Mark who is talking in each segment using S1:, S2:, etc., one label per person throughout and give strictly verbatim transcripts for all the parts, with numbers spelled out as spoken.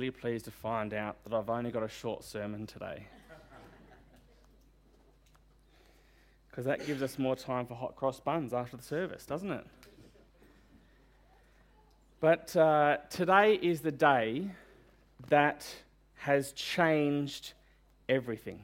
S1: really pleased to find out that I've only got a short sermon today. Because that gives us more time for hot cross buns after the service, doesn't it? But uh, today is the day that has changed everything.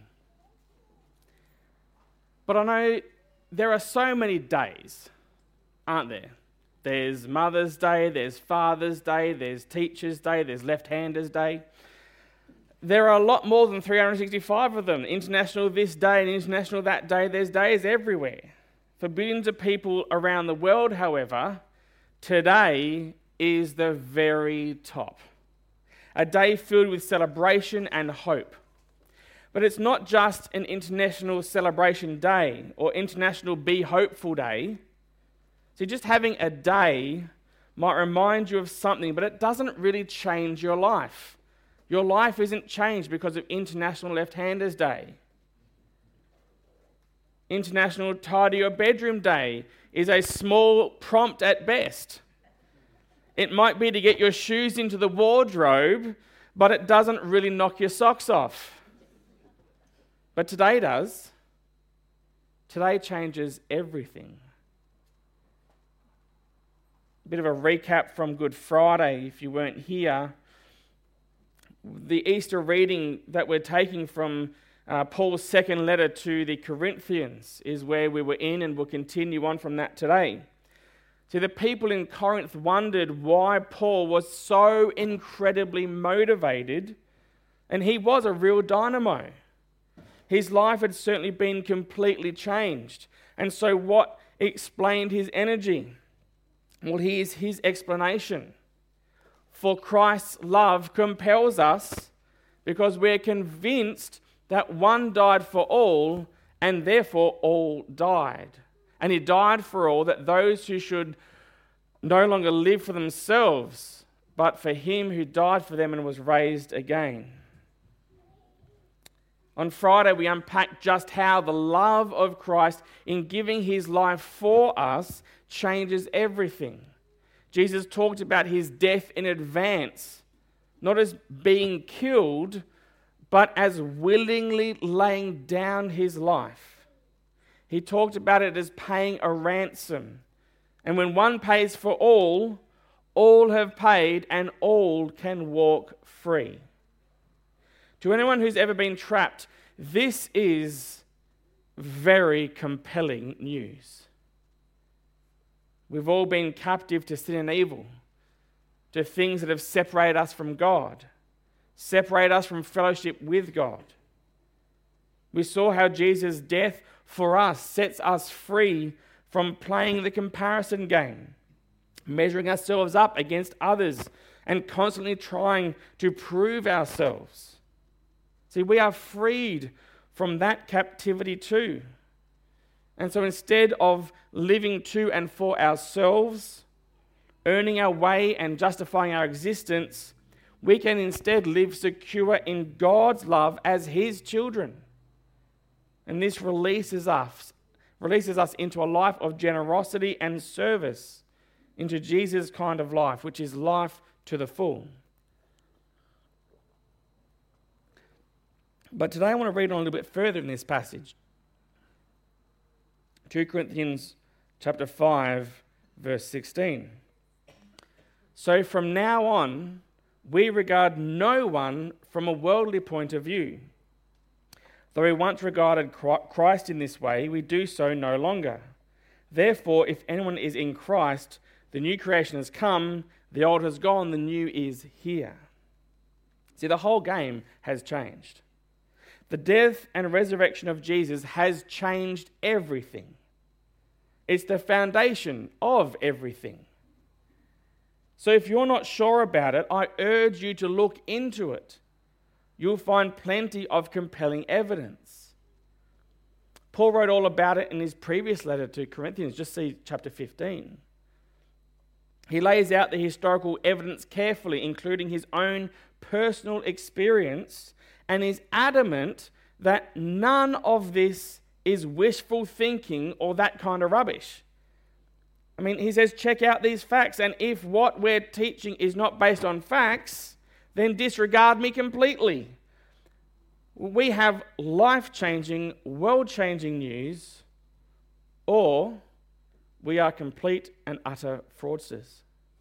S1: But I know there are so many days, aren't there? There's Mother's Day, there's Father's Day, there's Teacher's Day, there's Left-Handers Day. There are a lot more than three hundred sixty-five of them. International this day and international that day. There's days everywhere. For billions of people around the world, however, today is the very top. A day filled with celebration and hope. But it's not just an International Celebration Day or International Be Hopeful Day. See, just having a day might remind you of something, but it doesn't really change your life. Your life isn't changed because of International Left-Handers Day. International Tidy Your Bedroom Day is a small prompt at best. It might be to get your shoes into the wardrobe, but it doesn't really knock your socks off. But today does. Today changes everything. A bit of a recap from Good Friday, if you weren't here. The Easter reading that we're taking from uh, Paul's second letter to the Corinthians is where we were in, and we'll continue on from that today. See, the people in Corinth wondered why Paul was so incredibly motivated, and he was a real dynamo. His life had certainly been completely changed. And so what explained his energy? Well, here's his explanation. For Christ's love compels us because we're convinced that one died for all and therefore all died. And he died for all, that those who should no longer live for themselves, but for him who died for them and was raised again. On Friday, we unpacked just how the love of Christ in giving his life for us changes everything. Jesus talked about his death in advance, not as being killed, but as willingly laying down his life. He talked about it as paying a ransom. And when one pays for all, all have paid and all can walk free. To anyone who's ever been trapped, this is very compelling news. We've all been captive to sin and evil, to things that have separated us from God, separate us from fellowship with God. We saw how Jesus' death for us sets us free from playing the comparison game, measuring ourselves up against others and constantly trying to prove ourselves. See, we are freed from that captivity too. And so instead of living to and for ourselves, earning our way and justifying our existence, we can instead live secure in God's love as his children. And this releases us, releases us into a life of generosity and service, into Jesus' kind of life, which is life to the full. But today I want to read on a little bit further in this passage. Second Corinthians chapter five, verse sixteen. So from now on, we regard no one from a worldly point of view. Though we once regarded Christ in this way, we do so no longer. Therefore, if anyone is in Christ, the new creation has come, the old has gone, the new is here. See, the whole game has changed. The death and resurrection of Jesus has changed everything. It's the foundation of everything. So if you're not sure about it, I urge you to look into it. You'll find plenty of compelling evidence. Paul wrote all about it in his previous letter to Corinthians. Just see chapter fifteen. He lays out the historical evidence carefully, including his own personal experience, and is adamant that none of this is wishful thinking or that kind of rubbish. I mean, he says, check out these facts, and if what we're teaching is not based on facts, then disregard me completely. We have life-changing, world-changing news, or we are complete and utter fraudsters.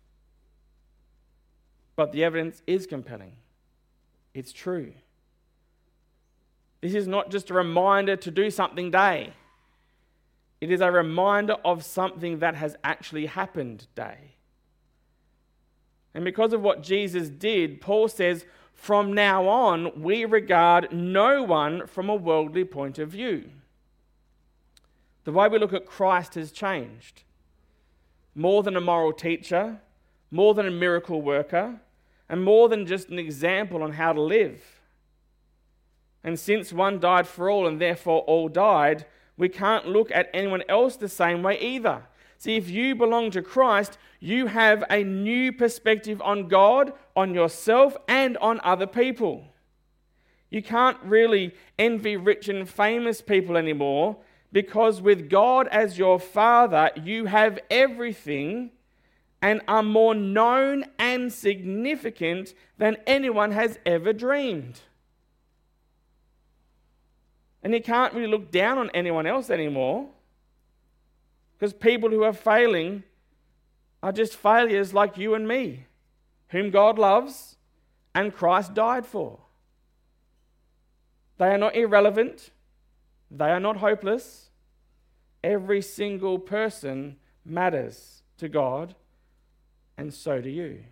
S1: But the evidence is compelling. It's true. This is not just a reminder to do something day. It is a reminder of something that has actually happened day. And because of what Jesus did, Paul says, from now on, we regard no one from a worldly point of view. The way we look at Christ has changed. More than a moral teacher, more than a miracle worker, and more than just an example on how to live. And since one died for all and therefore all died, we can't look at anyone else the same way either. See, if you belong to Christ, you have a new perspective on God, on yourself, and on other people. You can't really envy rich and famous people anymore, because with God as your Father, you have everything and are more known and significant than anyone has ever dreamed. And you can't really look down on anyone else anymore, because people who are failing are just failures like you and me, whom God loves and Christ died for. They are not irrelevant. They are not hopeless. Every single person matters to God, and so do you.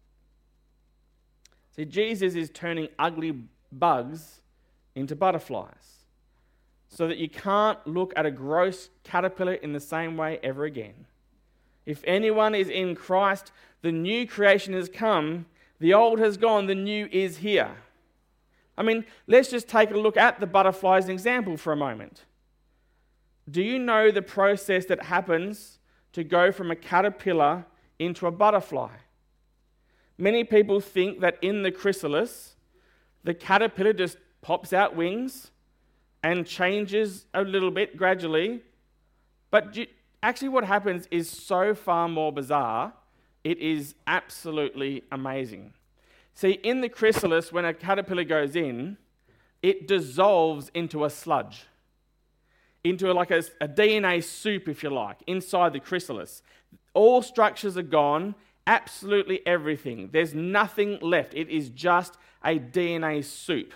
S1: See, Jesus is turning ugly bugs into butterflies, so that you can't look at a gross caterpillar in the same way ever again. If anyone is in Christ, the new creation has come, the old has gone, the new is here. I mean, let's just take a look at the butterfly as an example for a moment. Do you know the process that happens to go from a caterpillar into a butterfly? Many people think that in the chrysalis, the caterpillar just pops out wings and changes a little bit gradually. But actually what happens is so far more bizarre, it is absolutely amazing. See, in the chrysalis, when a caterpillar goes in, it dissolves into a sludge, into like a, a D N A soup, if you like, inside the chrysalis. All structures are gone, absolutely everything. There's nothing left. It is just a D N A soup.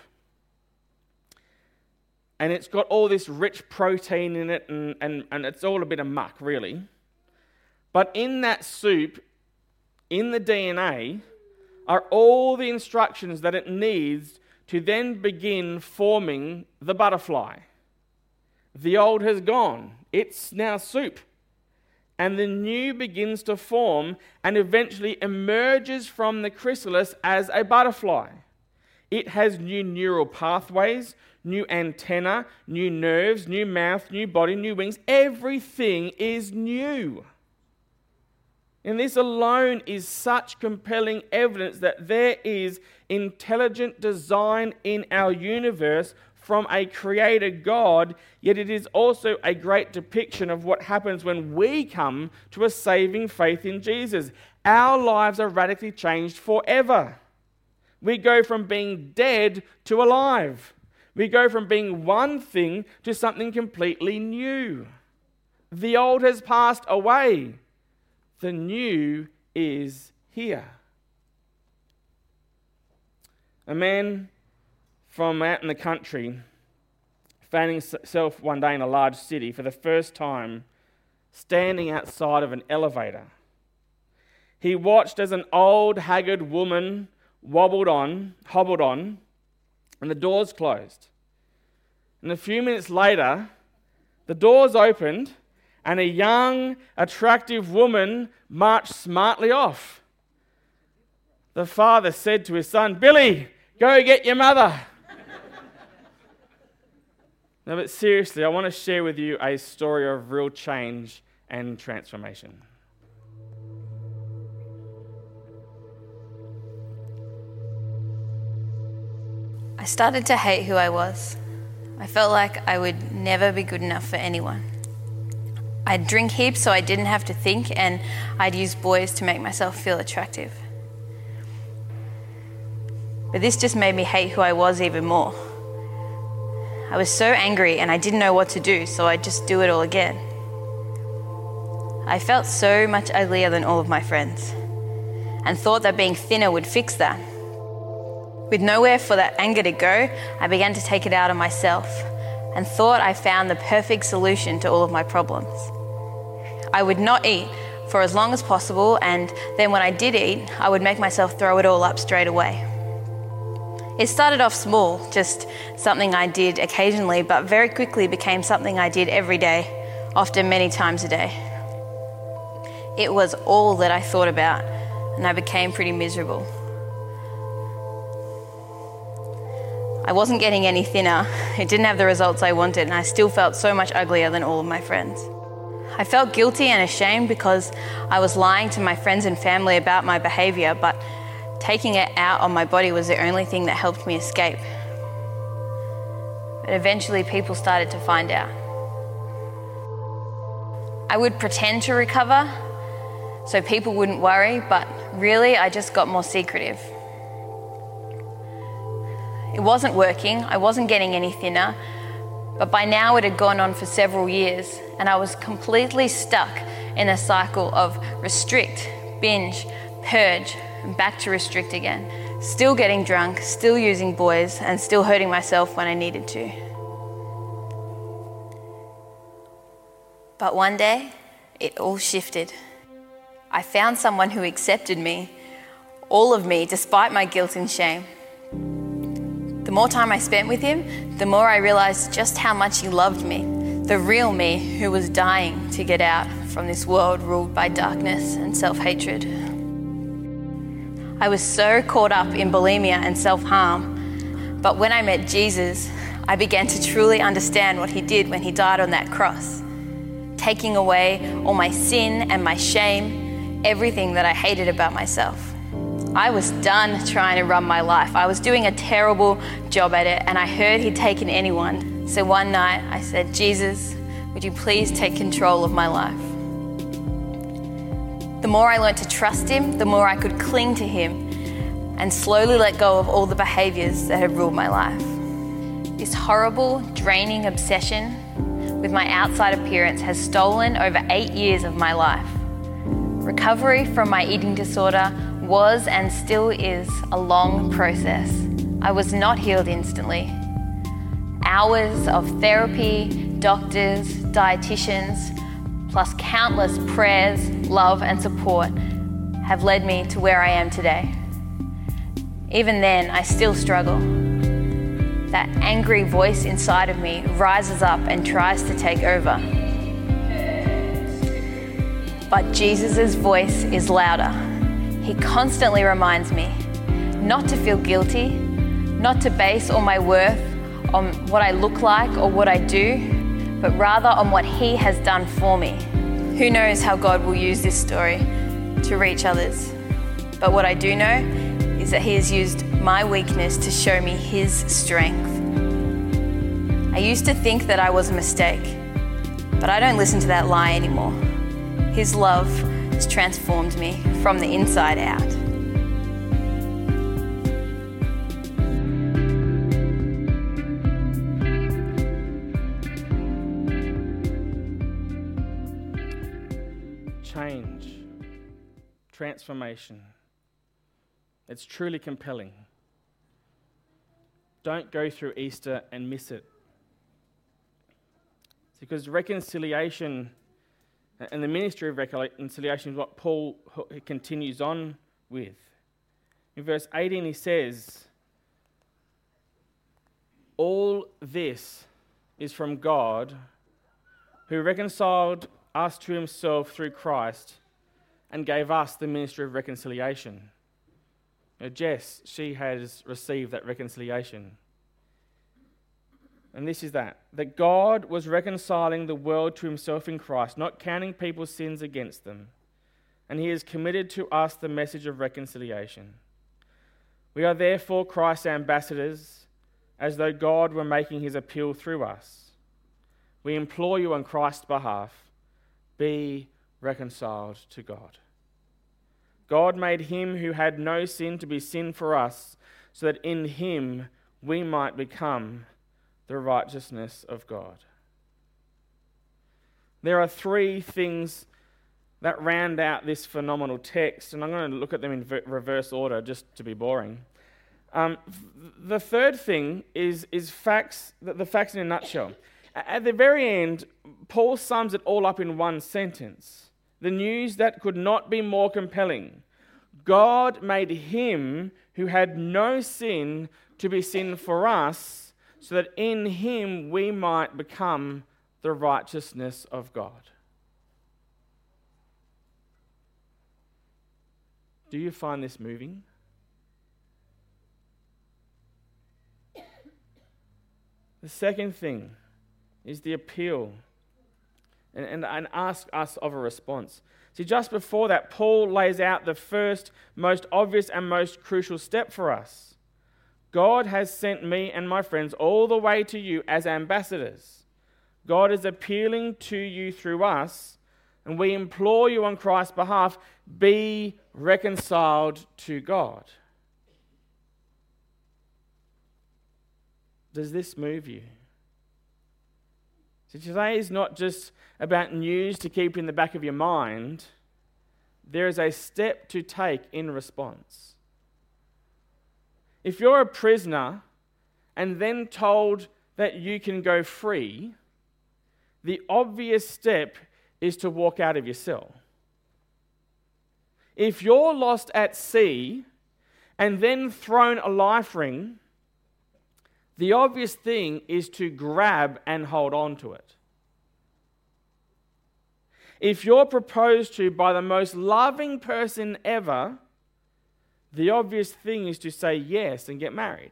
S1: And it's got all this rich protein in it, and, and, and it's all a bit of muck, really. But in that soup, in the D N A, are all the instructions that it needs to then begin forming the butterfly. The old has gone. It's now soup. And the new begins to form and eventually emerges from the chrysalis as a butterfly. It has new neural pathways, new antenna, new nerves, new mouth, new body, new wings. Everything is new. And this alone is such compelling evidence that there is intelligent design in our universe from a creator God, yet it is also a great depiction of what happens when we come to a saving faith in Jesus. Our lives are radically changed forever. We go from being dead to alive. We go from being one thing to something completely new. The old has passed away. The new is here. A man from out in the country found himself one day in a large city for the first time, standing outside of an elevator. He watched as an old, haggard woman wobbled on, hobbled on, and the doors closed. And a few minutes later, the doors opened, and a young, attractive woman marched smartly off. The father said to his son, "Billy, go get your mother." No, but seriously, I want to share with you a story of real change and transformation.
S2: I started to hate who I was. I felt like I would never be good enough for anyone. I'd drink heaps so I didn't have to think, and I'd use boys to make myself feel attractive. But this just made me hate who I was even more. I was so angry and I didn't know what to do, so I'd just do it all again. I felt so much uglier than all of my friends and thought that being thinner would fix that. With nowhere for that anger to go, I began to take it out on myself and thought I found the perfect solution to all of my problems. I would not eat for as long as possible, and then when I did eat, I would make myself throw it all up straight away. It started off small, just something I did occasionally, but very quickly became something I did every day, often many times a day. It was all that I thought about, and I became pretty miserable. I wasn't getting any thinner, it didn't have the results I wanted, and I still felt so much uglier than all of my friends. I felt guilty and ashamed because I was lying to my friends and family about my behaviour, but taking it out on my body was the only thing that helped me escape. But eventually people started to find out. I would pretend to recover so people wouldn't worry, but really I just got more secretive. It wasn't working, I wasn't getting any thinner, but by now it had gone on for several years and I was completely stuck in a cycle of restrict, binge, purge, and back to restrict again. Still getting drunk, still using boys, and still hurting myself when I needed to. But one day, it all shifted. I found someone who accepted me, all of me, despite my guilt and shame. The more time I spent with him, the more I realized just how much he loved me, the real me who was dying to get out from this world ruled by darkness and self-hatred. I was so caught up in bulimia and self-harm, but when I met Jesus, I began to truly understand what he did when he died on that cross, taking away all my sin and my shame, everything that I hated about myself. I was done trying to run my life. I was doing a terrible job at it, and I heard he'd taken anyone. So one night I said, Jesus, would you please take control of my life? The more I learned to trust him, the more I could cling to him and slowly let go of all the behaviours that had ruled my life. This horrible, draining obsession with my outside appearance has stolen over eight years of my life. Recovery from my eating disorder was and still is a long process. I was not healed instantly. Hours of therapy, doctors, dietitians, plus countless prayers, love and support have led me to where I am today. Even then, I still struggle. That angry voice inside of me rises up and tries to take over. But Jesus' voice is louder. He constantly reminds me not to feel guilty, not to base all my worth on what I look like or what I do, but rather on what he has done for me. Who knows how God will use this story to reach others? But what I do know is that he has used my weakness to show me his strength. I used to think that I was a mistake, but I don't listen to that lie anymore. His love has transformed me from the inside out.
S1: Change, transformation. It's truly compelling. Don't go through Easter and miss it. It's because reconciliation and the ministry of reconciliation is what Paul continues on with. In verse eighteen he says, all this is from God, who reconciled us to himself through Christ and gave us the ministry of reconciliation. Now, Jess, she has received that reconciliation. And this is that, that God was reconciling the world to himself in Christ, not counting people's sins against them. And he has committed to us the message of reconciliation. We are therefore Christ's ambassadors, as though God were making his appeal through us. We implore you on Christ's behalf, be reconciled to God. God made him who had no sin to be sin for us, so that in him we might become the righteousness of God. There are three things that round out this phenomenal text, and I'm going to look at them in v- reverse order just to be boring. Um, the third thing is, is facts, the, the facts in a nutshell. At the very end, Paul sums it all up in one sentence. The news that could not be more compelling. God made him who had no sin to be sin for us, so that in him we might become the righteousness of God. Do you find this moving? The second thing is the appeal and, and, and ask us of a response. See, just before that, Paul lays out the first, most obvious and most crucial step for us. God has sent me and my friends all the way to you as ambassadors. God is appealing to you through us, and we implore you on Christ's behalf, be reconciled to God. Does this move you? So today is not just about news to keep in the back of your mind. There is a step to take in response. If you're a prisoner and then told that you can go free, the obvious step is to walk out of your cell. If you're lost at sea and then thrown a life ring, the obvious thing is to grab and hold on to it. If you're proposed to by the most loving person ever, the obvious thing is to say yes and get married.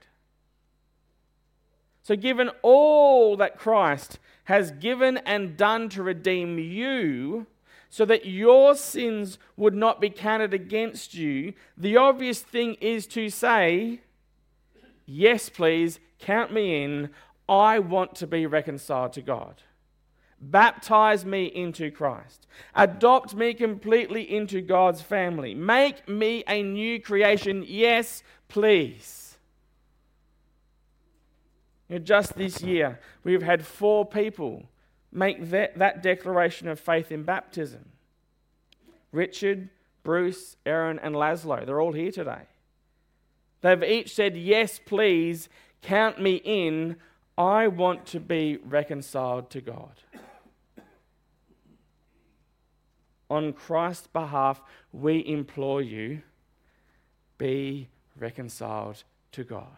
S1: So given all that Christ has given and done to redeem you, so that your sins would not be counted against you, the obvious thing is to say, yes, please, count me in. I want to be reconciled to God. Baptize me into Christ. Adopt me completely into God's family. Make me a new creation. Yes, please. You know, just this year, we've had four people make that, that declaration of faith in baptism. Richard, Bruce, Aaron, and Laszlo. They're all here today. They've each said, yes, please, count me in. I want to be reconciled to God. On Christ's behalf, we implore you, be reconciled to God.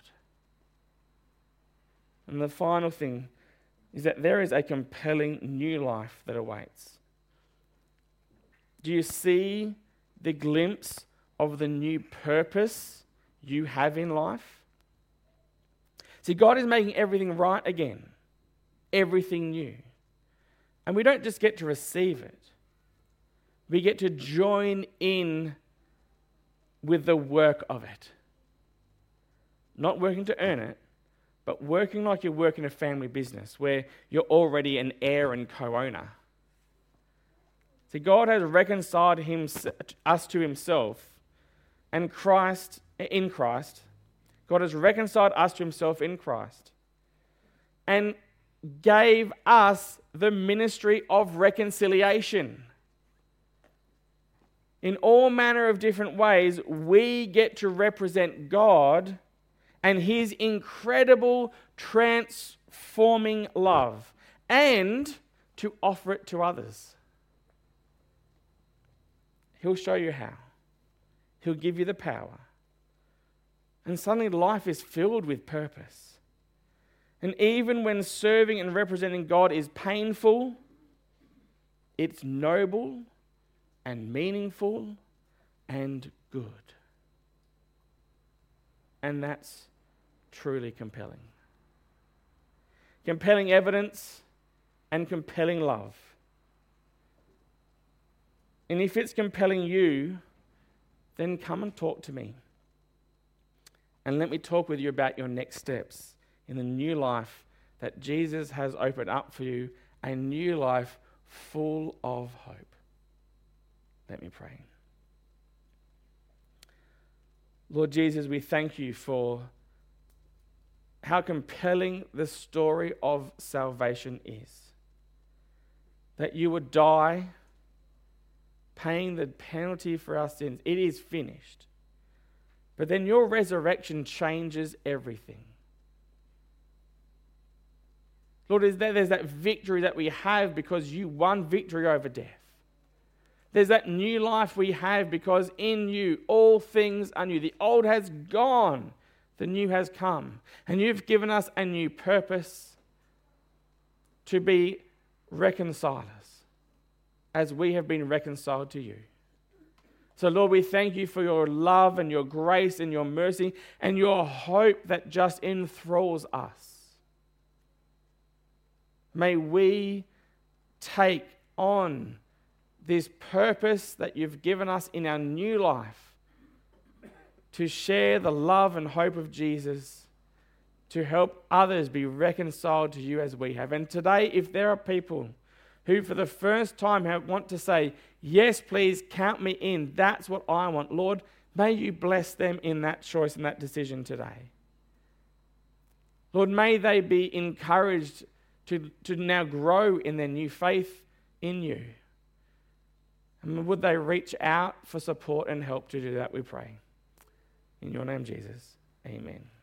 S1: And the final thing is that there is a compelling new life that awaits. Do you see the glimpse of the new purpose you have in life? See, God is making everything right again, everything new. And we don't just get to receive it. We get to join in with the work of it. Not working to earn it, but working like you work in a family business where you're already an heir and co-owner. See, God has reconciled him, us to himself, and Christ, in Christ, God has reconciled us to himself in Christ, and gave us the ministry of reconciliation. In all manner of different ways, we get to represent God and his incredible transforming love, and to offer it to others. He'll show you how. He'll give you the power. And suddenly life is filled with purpose. And even when serving and representing God is painful, it's noble and meaningful and good. And that's truly compelling. Compelling evidence and compelling love. And if it's compelling you, then come and talk to me. And let me talk with you about your next steps in the new life that Jesus has opened up for you, a new life full of hope. Let me pray. Lord Jesus, we thank you for how compelling the story of salvation is. That you would die, paying the penalty for our sins. It is finished. But then your resurrection changes everything. Lord, is there, there's that victory that we have because you won victory over death. There's that new life we have because in you all things are new. The old has gone, the new has come. And you've given us a new purpose to be reconcilers as we have been reconciled to you. So Lord, we thank you for your love and your grace and your mercy and your hope that just enthralls us. May we take on this purpose that you've given us in our new life to share the love and hope of Jesus, to help others be reconciled to you as we have. And today, if there are people who for the first time have, want to say, yes, please count me in, that's what I want, Lord, may you bless them in that choice and that decision today. Lord, may they be encouraged to, to now grow in their new faith in you. And would they reach out for support and help to do that, we pray. In your name, Jesus. Amen.